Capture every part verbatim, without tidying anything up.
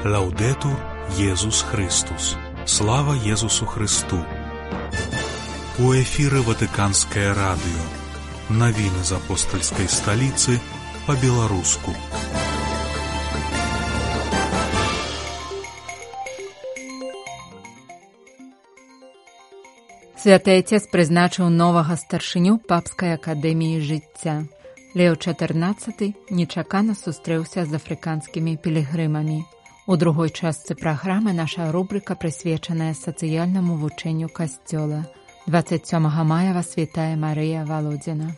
Лаўдэтур Езус Христус. Слава Езусу Христу. У эфіры Ватыканскае радыё. Навіны з апостальскай сталіцы па-беларуску. Святы Отец прызначыў новага старшыню папскай акадэміі жыцця. Лео чатырнаццаты нечакана сустрэўся з афрыканскімі пілігрымамі. У другой частцы праграмы наша рубрыка прысвечаная сацыяльнаму вучэнню касцёла. дваццаць сёмага мая вас вітае Марыя Валодзіна.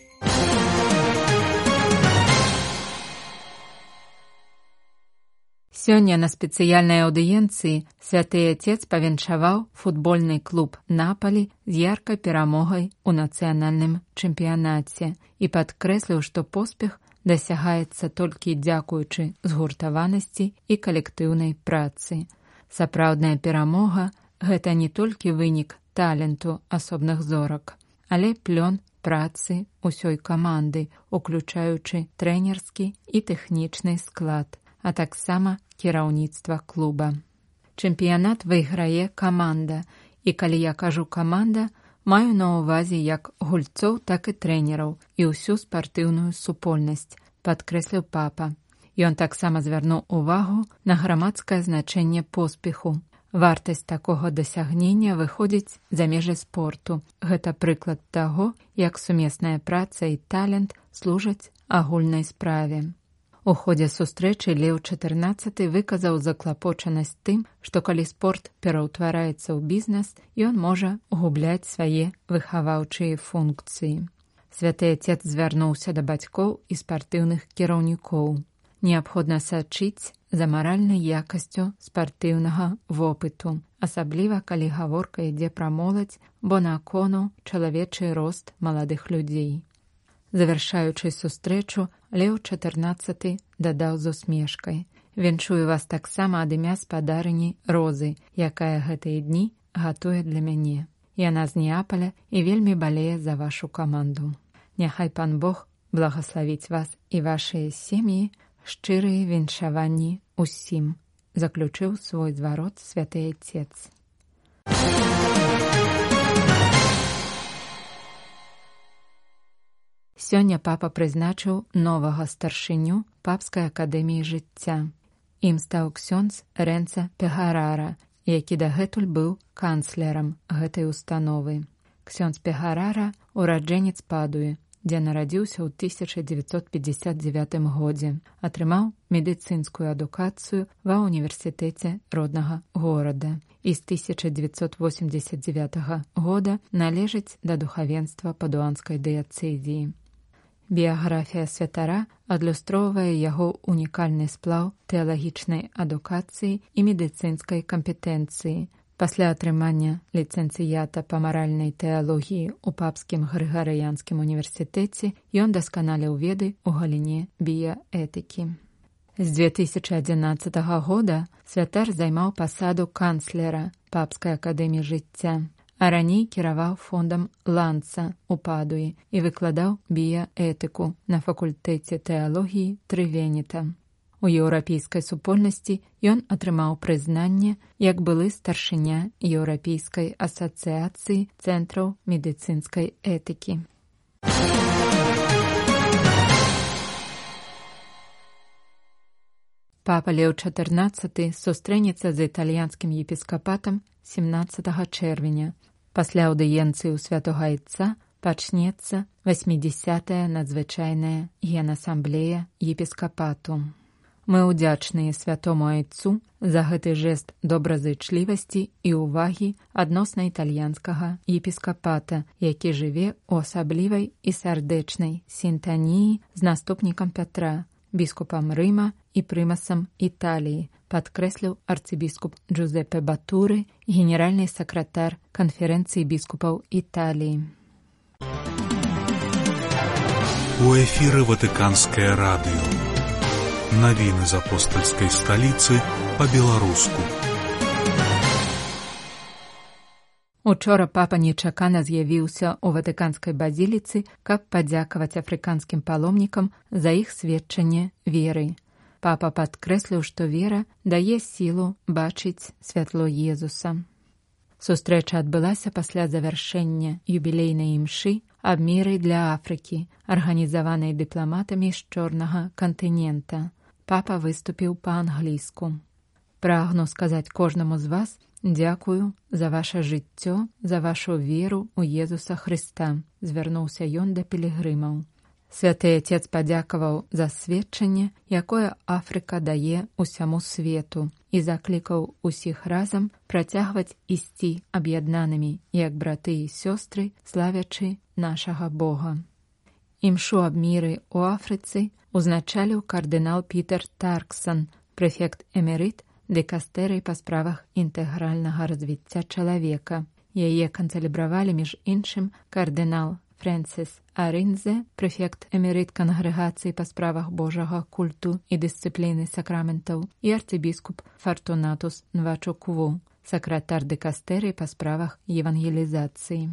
Сёння на спецыяльнай аўдыенцыі Святы Отец павіншаваў футбольны клуб «Напалі» з яркай перамогай у нацыянальным чэмпіянаце і падкрэсліў, што поспех дасягаецца толькі дзякуючы згуртаванасці і калектыўнай працы. Сапраўдная перамога – гэта не толькі вынік таленту асобных зорак, але плён працы ўсёй каманды, уключаючы трэнерскі і тэхнічны склад, а таксама кіраўніцтва клуба. Чэмпіянат выйграе каманда, і калі я кажу «каманда», маю на ўвазе як гульцоў, так і трэнераў і ўсю спартыўную супольнасць, падкрэсліў папа. Ён таксама звярнуў увагу на грамадскае значэнне поспеху. Вартасць такога дасягнення выходзіць за межы спорту. Гэта прыклад таго, як сумесная праца і талент служаць агульнай справе. У ходзе сустрэчы Лео чатырнаццаты выказаў заклапочанасць тым, што калі спорт пераўтвараецца ў бізнес, ён можа губляць свае выхаваўчыя функцыі. Святы Отец звярнуўся да бацькоў і спартыўных кіраўнікоў. Неабходна сачыць за маральнай якасцю спартыўнага вопыту, асабліва калі гаворка ідзе пра моладзь, бо на кону чалавечы рост маладых людзей. Завяршаючы сустрэчу, Лео чатырнаццаты дадаў з усмешкай: «Віншую вас таксама ад імя спадарыні Розы, якая гэтыя дні гатуе для мяне. Яна з Неапаля і вельмі балее за вашу каманду. Няхай пан Бог благаславіць вас і вашыя сем'і, шчырыя віншаванні усім», заключыў свой зварот Святы Отец. Сёння папа прызначыў новага старшыню папскай акадэміі жыцця. Ім стаў ксёндз Рэнца Пегарара, які дагэтуль быў канцлерам гэтай установы. Ксёндз Пегарара – ураджэнец Падуі, дзе нарадзіўся ў тысяча дзевяцьсот пятьдесят девятым годзе, атрымаў медыцынскую адукацыю ва ўніверсітэце роднага горада і з тысяча дзевяцьсот восемьдесят девятага года належыць да духавенства падуанскай дыяцэзіі. Біяграфія святара адлюстроўвае яго унікальны сплаў тэалагічнай адукацыі і медыцынскай кампетэнцыі. Пасля атрымання ліцэнцыята па маральнай тэалогіі ў папскім Грыгарыянскім універсітэце ён дасканаліў веды ў галіне біяэтыкі. З две тысячы адзінаццатага года святар займаў пасаду канцлера папскай акадэміі жыцця, а раней кіраваў фондам Ланца ў Падуі і выкладаў біяэтыку на факультэце тэалогіі Трывеніта. У еўрапейскай супольнасці ён атрымаў прызнанне як былы старшыня Еўрапейскай асацыяцыі цэнтраў медыцынскай этыкі. Папа Лео чатырнаццаты сустрэнецца з італьянскім епіскапатам семнаццатага чэрвеня. Пасля аўдыенцыі ў Святога Айца пачнецца васьмідзесятая надзвычайная генасамблея епіскапату. Мы ўдзячныя Святому Айцу за гэты жэст добразычлівасці і ўвагі адносна італьянскага епіскапата, які жыве ў асаблівай і сардэчнай сінтаніі з наступнікам Пятра, біскупам Рыма і прымасам Італіі, падкрэсліў арцыбіскуп Джузеппе Батуры, генеральны сакратар канферэнцыі біскупаў Італіі. У эфіры Ватыканскае радыё. Навіны з апостальскай сталіцы па-беларуску. Учора папа нечакана з'явіўся ў Ватыканскай базіліцы, каб падзякаваць афрыканскім паломнікам за іх сведчанне веры. Папа падкрэсліў, што вера дае сілу бачыць святло Езуса. Сустрэча адбылася пасля завяршэння юбілейнай імшы аб міры для Афрыкі, арганізаванай дыпламатамі з чорнага кантынента. Папа выступіў па-англійску. «Прагну сказаць кожнаму з вас дзякую за ваше жыццё, за вашу веру ў Езуса Хрыста», звярнуўся ён да пілігрымаў. Святы Отец падзякаваў за сведчанне, якое Афрыка дае ўсяму свету, і заклікаў усіх разам працягваць ісці аб'яднанымі, як браты і сёстры, славячы нашага Бога. Імшу аб міры ў Афрыцы узначаліў кардынал Пітер Тарксан, прэфект эмерыт дыкастэрыі па справах інтэгральнага развіцця чалавека. Яе канцэлебравалі, між іншым, кардынал Фрэнсіс Арынзе, прэфект эмерыт кангрэгацыі па справах Божага культу і дысцыпліны сакраментаў, і арцыбіскуп Фартунатус Нвачукву, сакратар дыкастэрыі па справах евангелізацыі.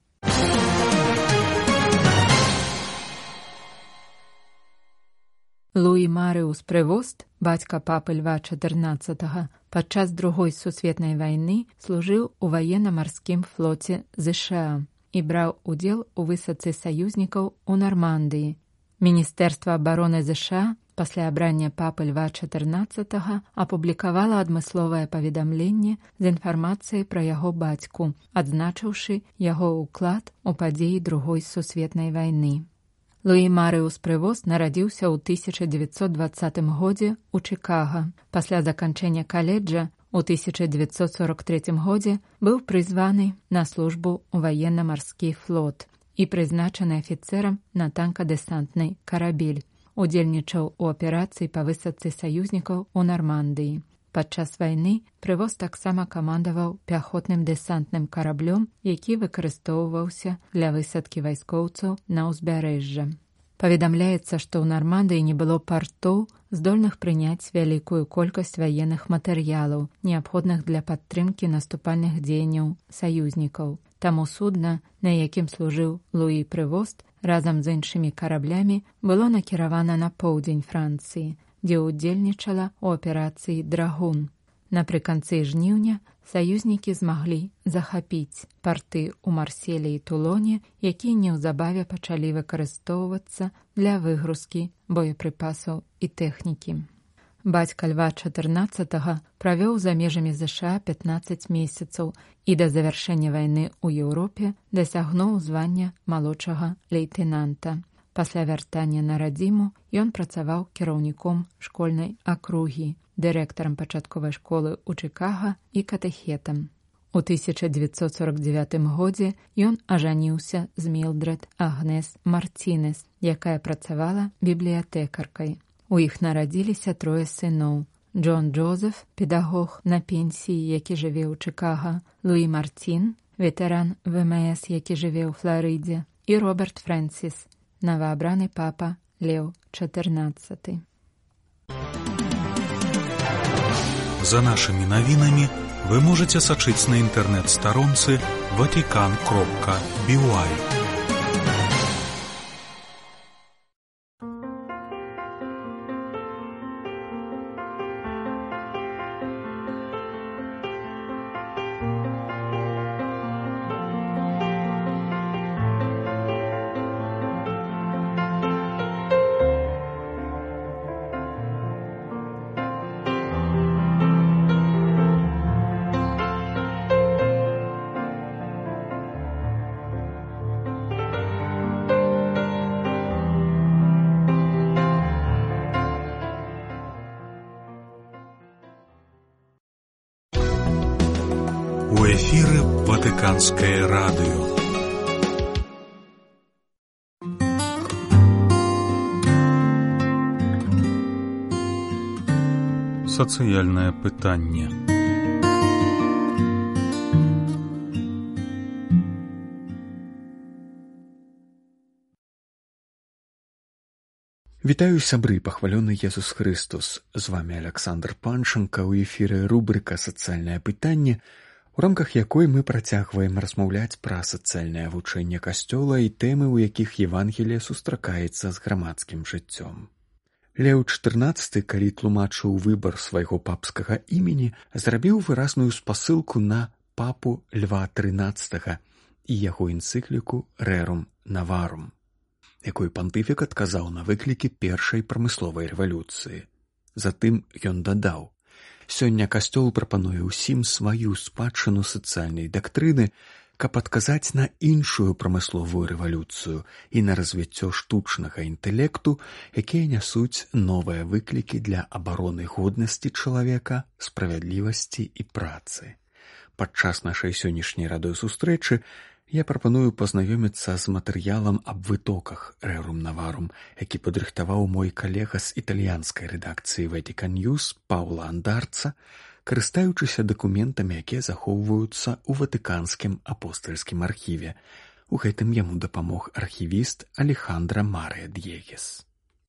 Луі Марыус Прэвост, бацька папы Льва чатырнаццатага, падчас Другой сусветнай вайны служыў у ваенна-марскім флоце ЗША і браў удзел у высадцы саюзнікаў у Нармандыі. Міністэрства абароны ЗША пасля абрання папы Льва чатырнаццатага апублікавала адмысловае паведамленне з інфармацыяй пра яго бацьку, адзначыўшы яго ўклад у падзеі Другой сусветнай вайны. Луі Марыус Прэвост нарадзіўся ў тысяча дзевяцьсот дваццатым годзе ў Чыкага. Пасля заканчэння каледжа у тысяча дзевяцьсот сорак трэцім годзе быў прызваны на службу ў ваенна-марскі флот і прызначаны афіцэрам на танкадэсантны карабель. Удзельнічаў у аперацыі па высадцы саюзнікаў у Нармандыі. Падчас вайны Прэвост таксама камандаваў пяхотным дэсантным караблём, які выкарыстоўваўся для высадкі вайскоўцаў на ўзбярэжжа. Паведамляецца, што ў Нармандыі не было партоў, здольных прыняць вялікую колькасць ваенных матэрыялаў, неабходных для падтрымкі наступальных дзеянняў саюзнікаў. Таму судна, на якім служыў Луі Прэвост, разам з іншымі караблямі было накіравана на поўдзень Францыі, дзе ўдзельнічала ў аперацыі «Драгун». Напрыканцы жніўня саюзнікі змаглі захапіць парты ў Марселі і Тулоне, якія неўзабаве пачалі выкарыстоўвацца для выгрузкі боепрыпасаў і тэхнікі. Бацька Льва чатырнаццатага правёў за межамі ЗША пятнаццаць месяцаў і да завяршэння вайны ў Еўропе дасягнуў звання малодшага лейтэнанта. Пасля вяртання на радзіму ён працаваў кіраўніком школьнай акругі, дырэктарам пачатковай школы ў Чыкага і катэхетам. У тысяча дзевяцьсот сорак дзевятым годзе ён ажаніўся з Мілдред Агнес Марцінес, якая працавала бібліятэкаркай. У іх нарадзіліся трое сыноў: Джон Джозеф, педагог на пенсіі, які жыве ў Чыкага, Луі Мартін, ветэран ВМС, які жыве ў Фларыдзе, і Роберт Фрэнсіс, новоабраны папа Леў чатырнаццаты. За нашими навінамі вы можете сачыць на інтэрнэт-старонцы ватикан кропка би уай. У эфіры Ватыканскае радыё. Сацыяльнае пытанне. Вітаю, сябры, пахвалёны Езус Христос. З вами Александр Панченко, у эфіры рубрика «Сацыяльнае пытанне», у рамках якой мы працягваем размаўляць пра сацыяльнае вучэнне Касцёла і тэмы, у якіх Евангелие сустракаецца з грамадскім жыццём. Леў чатырнаццаты, калі тлумачыў выбар свайго папскага імені, зрабіў выразную спасылку на папу Льва трынаццатага і яго энцыкліку «Рэрум Наварум», якой пантыфік адказаў на выклікі першай прамысловай рэвалюцыі. Затым ён дадаў: «Сёння Касцёл прапануе ўсім сваю спадчыну сацыяльнай дактрыны, каб адказаць на іншую прамысловую рэвалюцыю і на развіццё штучнага інтэлекту, якія нясуць новыя выклікі для абароны годнасці чалавека, справядлівасці і працы». Падчас нашай сённяшняй радыёсустрэчы я прапаную пазнаёміцца з матэрыялам аб вытоках «Рэрум Наварум», які падрыхтаваў мой калега з італьянскай рэдакцыі «Ватикан Ньюс» Паўла Андарца, карыстаючыся дакументамі, якія захоўваюцца ў ватыканскім апостальскім архіве. У гэтым яму дапамог архівіст Алехандра Марыя Д'егес.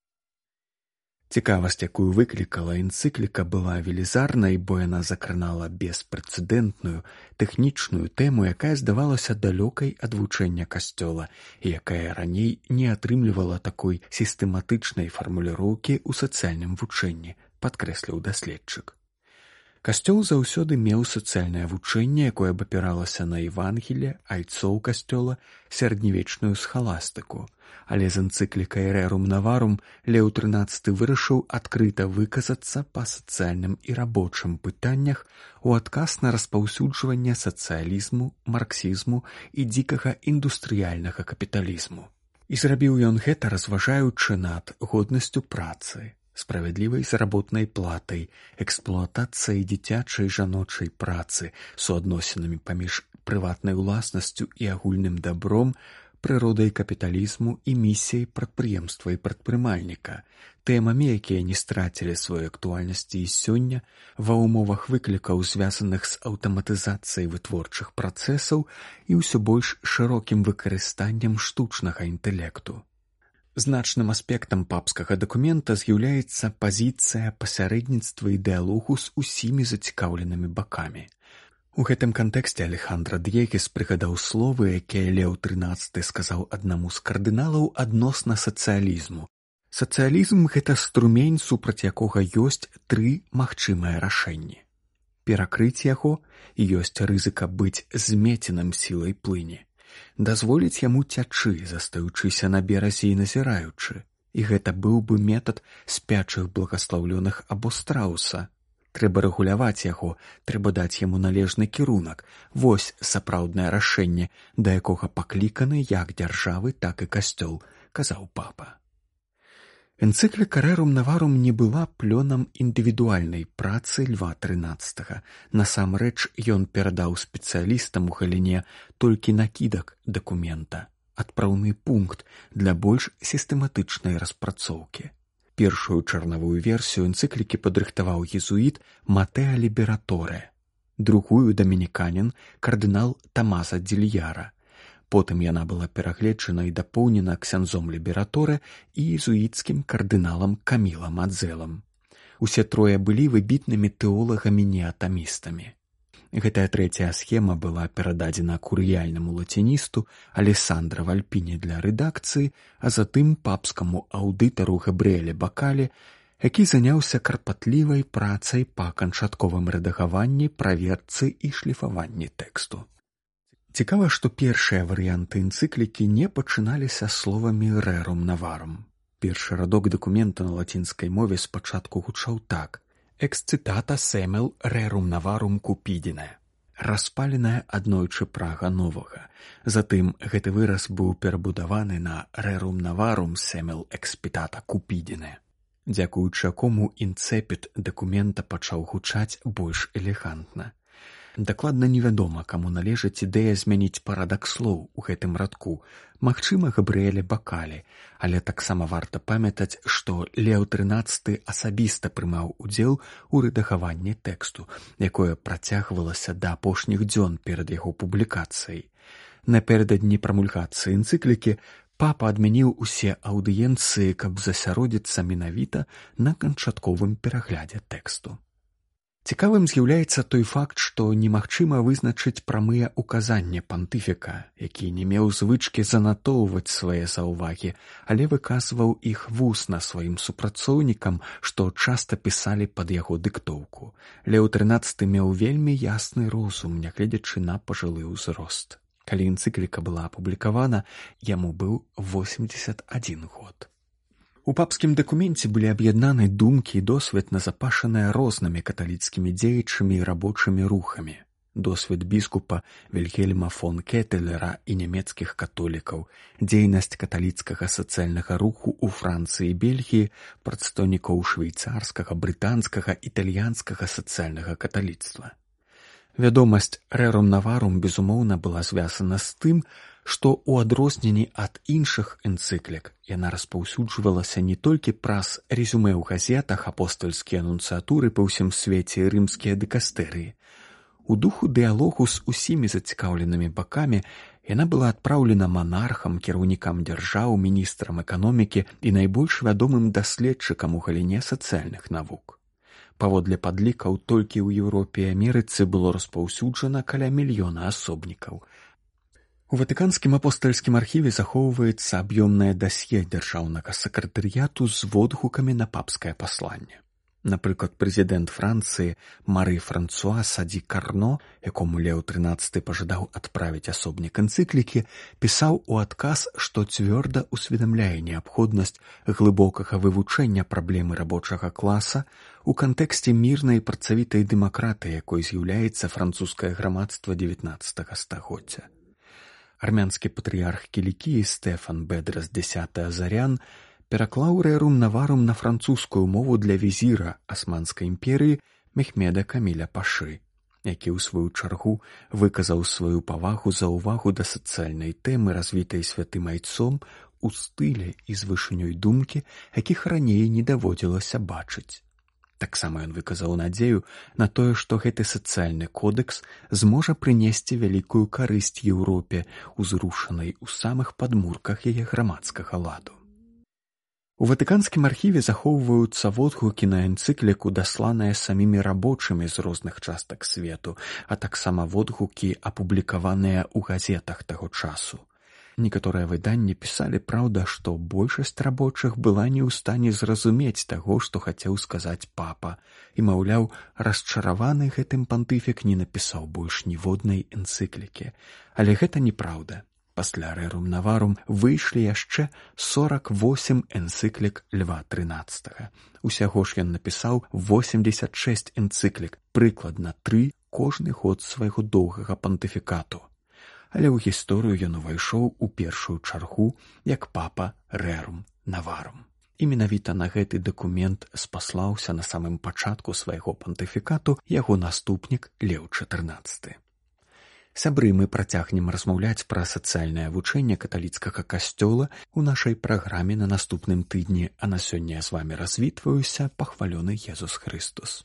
Цікавасць, якую выклікала энцыкліка, была велізарнай, бо яна закранала беспрэцэдэнтную тэхнічную тэму, якая здавалася далёкай ад вучэння Касцёла і якая раней не атрымлівала такой сістэматычнай фармуліроўкі ў сацыяльным вучэнні, падкрэсліў даследчык. Касцёл заўсёды меў сацыяльнае вучэнне, якое б апіралася на Евангелле, айцоў Касцёла, сярэднявечную схаластыку. Але з энцыклікай «Рэрум Наварум» Леў трынаццаты вырашыў адкрыта выказацца па сацыяльным і рабочым пытаннях у адказ на распаўсюджванне сацыялізму, марксізму і дзікага індустрыяльнага капіталізму. І зрабіў ён гэта, разважаючы над годнасцю працы, справядлівай заработнай платай, эксплуатацыяй дзіцячай жаночай працы, суадносінамі паміж прыватнай уласнасцю і агульным дабром, прыродай капіталізму і місіяй прадпрыемства і прадпрымальніка, тэмамі, якія не страцілі сваёй актуальнасці і сёння ва ўмовах выклікаў, звязаных з аўтаматызацыяй вытворчых працэсаў і ўсё больш шырокім выкарыстаннем штучнага інтэлекту. Значным аспектам папскага дакумента з'яўляецца пазіцыя пасярэдніцтва і дыялогу з усімі зацікаўленымі бакамі. У гэтым кантэксце Алехандра Д'егес прыгадаў словы, якія Леў трынаццаты сказаў аднаму з кардыналаў адносна сацыялізму. Сацыялізм – гэта струмень, супраць якога ёсць тры магчымыя рашэнні. Перакрыць яго і ёсць рызыка быць змеценым сілай плыні. Дазволіць яму цячы, застаючыся на беразе і назіраючы. І гэта быў бы метад спячых благаслаўлёных або страуса. Трэба рэгуляваць яго, трэба даць яму належны кірунак. Вось сапраўднае рашэнне, да якога пакліканы як дзяржавы, так і касцёл, казаў папа. Энцыкліка «Рэрум Наварум» не была плёнам індывідуальнай працы Льва трынаццатага. Насамрэч, ён перадаў спецыялістам у галіне толькі накідак дакумента, адпраўны пункт для больш сістэматычнай распрацоўкі. Першую чарнавую версію энцыклікі падрыхтаваў езуіт Матэа Лібераторэ, другую дамініканін кардынал Тамаса Дзільяра. Потым яна была перагледжана і дапоўнена ксяндзом Лібераторэ і езуіцкім кардыналам Камілам Адзелам. Усе трое былі выбітнымі тэолагамі-неатамістамі. Гэтая трэцяя схема была перададзена курыяльнаму лаціністу Алессандра Вальпіне для рэдакцыі, а затым папскаму аўдытару Габрыэле Бакале, які заняўся карпатлівай працай па канчатковым рэдагаванні, праверцы і шліфаванні тэксту. Цікава, што першыя варыянты энцыклікі не пачыналіся словамі «Рэрум Наварум». Першы радок дакумента на лацінскай мове спачатку гучаў так: «Эксцытата сэмел рэрум наварум купідіне» – распаленая аднойчы прага новага. Затым гэты выраз быў перабудаваны на «Рэрум наварум сэмел экспітата купідіне», дзякуючы якому інцэпіт дакумента пачаў гучаць больш элегантна. Дакладна невядома, каму належыць ідэя змяніць парадак слоў у гэтым радку, магчыма, Габрыэле Бакале, але таксама варта памятаць, што Леў трынаццаты асабіста прымаў удзел у рэдагаванні тэксту, якое працягвалася да апошніх дзён перад яго публікацыяй. Напярэдадні прамульгацыі энцыклікі папа адмяніў усе аўдыенцыі, каб засяродзіцца менавіта на канчатковым пераглядзе тэксту. Цікавым з'яўляецца той факт, што немагчыма вызначыць прамыя ўказанні пантыфіка, які не меў звычкі занатоўваць свае заўвагі, але выказваў іх вусна сваім супрацоўнікам, што часта пісалі пад яго дыктоўку. Леў трынаццаты меў вельмі ясны розум, нягледзячы на пажылы ўзрост. Калі энцыкліка была апублікавана, яму быў восемьдесят один год. У папскім дакуменце былі аб'яднаны думкі і досвед, назапашаныя рознымі каталіцкімі дзеячамі і рабочымі рухамі. Досвед біскупа Вільгельма фон Кетелера і нямецкіх католікаў, дзейнасць каталіцкага сацыяльнага руху ў Францыі і Бельгіі, прадстаўнікоў швейцарскага, брытанскага, італьянскага сацыяльнага каталіцтва. Вядомасць Рэрум Наварум, безумоўна, была звязана з тым, што ў адрозненні ад іншых энцыклік яна распаўсюджвалася не толькі праз резюмэ ў газетах, апостальскія анунцыятуры па ўсім свеце і рымскія дыкастэрыі. У духу дыялогу з усімі зацікаўленымі бакамі яна была адпраўлена манархам, кіраўнікам дзяржаў, міністрам эканомікі і найбольш вядомым даследчыкам у галіне сацыяльных навук. Паводле падлікаў, толькі ў Еўропе і Амерыцы было распаўсюджана каля мільёна асобнікаў. У Ватыканскім апостальскім архіве захоўваецца аб'ёмнае дасье дзяржаўнага сакратарыяту з водгукамі на папскае пасланне. Напрыклад, прэзідэнт Францыі Мары Франсуа Саді Карно, якому Леў трынаццаты пажадаў адправіць асобнік энцыклікі, пісаў у адказ, што цвёрда усведамляе неабходнасць глыбокага вывучэння праблемы рабочага класа у кантэксце мірнай і працавітай дэмакратыі, якой з'яўляецца французскае грамадства дзевятнаццатага стагоддзя. Армянскі патрыярх Кілікіі Стэфан Бедрас Дзясяты Азарян пераклаў Рэрум Наварум на французскую мову для візіра Асманскай імперыі Мехмеда Каміля Пашы, які ў сваю чаргу выказаў сваю павагу за ўвагу да сацыяльнай тэмы, развітай святым айцом у стылі і з вышынёй думкі, якіх раней не даводзілася бачыць. Таксама ён выказаў надзею на тое, што гэты сацыяльны кодэкс зможа прынесці вялікую карысць Еўропе, узрушанай у самых падмурках яе грамадскага ладу. У Ватыканскім архіве захоўваюцца водгукі на энцыкліку, дасланыя самімі рабочымі з розных частак свету, а таксама водгукі, апублікаваныя ў газетах таго часу. Некаторыя выданні пісалі, праўда, што большасць рабочых была не ў стане зразумець таго, што хацеў сказаць папа, і, маўляў, расчараваны гэтым пантыфік не напісаў больш ніводнай энцыклікі. Але гэта неправда. Пасля Рэрум Наварум выйшлі яшчэ сорок восем энцыклік Льва трынаццатага. Усяго ж ён напісаў восемьдесят шесть энцыклік, прыкладна тры кожны год свайго доўгага пантыфікату. Але ў гісторыю ён увайшоў у першую чаргу як папа Рэрум Наварум. І менавіта на гэты дакумент спаслаўся на самым пачатку свайго пантыфікату яго наступнік Леў чатырнаццаты. Сябры, мы працягнем размаўляць пра сацыяльнае вучэнне каталіцкага касцёла ў нашай праграме на наступным тыдні, а на сёння я з вамі развітваюся, пахвалёны Езус Хрыстус.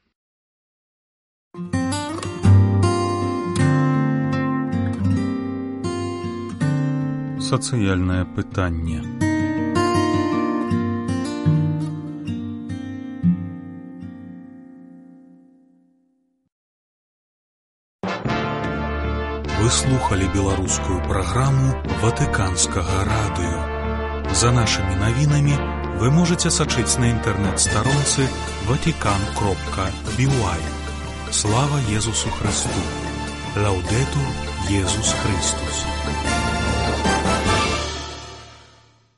Сацыяльнае пытанне. Вы слухали беларускую праграму Ватыканскага радыё. За нашымі навінамі вы можаце сачыць на інтэрнэт-старонцы ватикан кропка би уай. Слава Езусу Христу! Лаўдэтур Езус Христус!